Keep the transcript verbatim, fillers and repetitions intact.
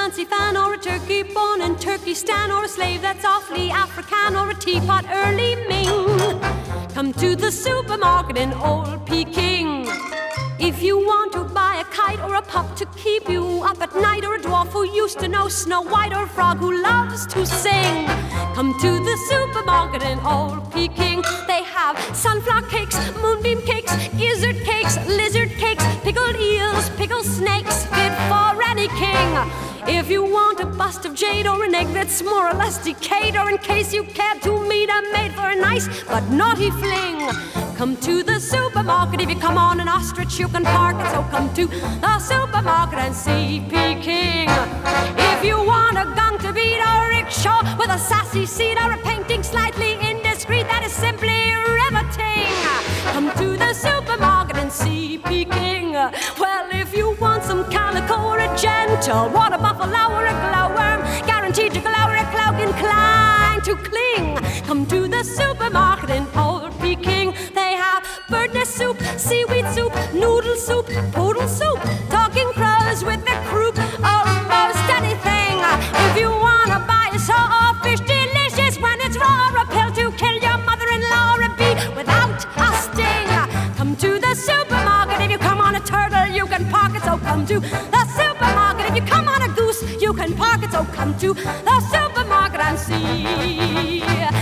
fancy fan or a turkey born in Turkestan, or a slave that's awfully African, or a teapot early Ming. Come to the supermarket in Old Peking. If you want to buy a kite or a pup to keep you up at night, or a dwarf who used to know Snow White, or a frog who loves to sing, come to the supermarket in Old Peking. They have sunflower cakes, moonbeam cakes, gizzard cakes, lizard cakes, pickled eels, pickled snakes, fit for any king. If you want a bust of jade or an egg that's more or less decayed, or in case you care to meet a maid for a nice but naughty fling, come to the supermarket. If you come on an ostrich, you can park it. So come to the supermarket and see Peking. If you want a gung to beat or a rickshaw with a sassy seat, or a painting slightly indiscreet that is simply riveting, come to the supermarket and see Peking. Well, if you want some calico or a gentle water buffalo or a glowworm, guaranteed to glow or a cloak inclined to cling, come to the supermarket in Old Peking. They have bird nest soup, seaweed soup, noodle soup, poodle soup, talking crows with the croup, almost anything. If you want to buy a sawfish delicious when it's raw, a pill to kill your mother-in-law, a bee without a sting, come to the supermarket. If you come on a turtle, you can park it. So come to the supermarket. If you come on a goose, you can park it. So come to the supermarket and see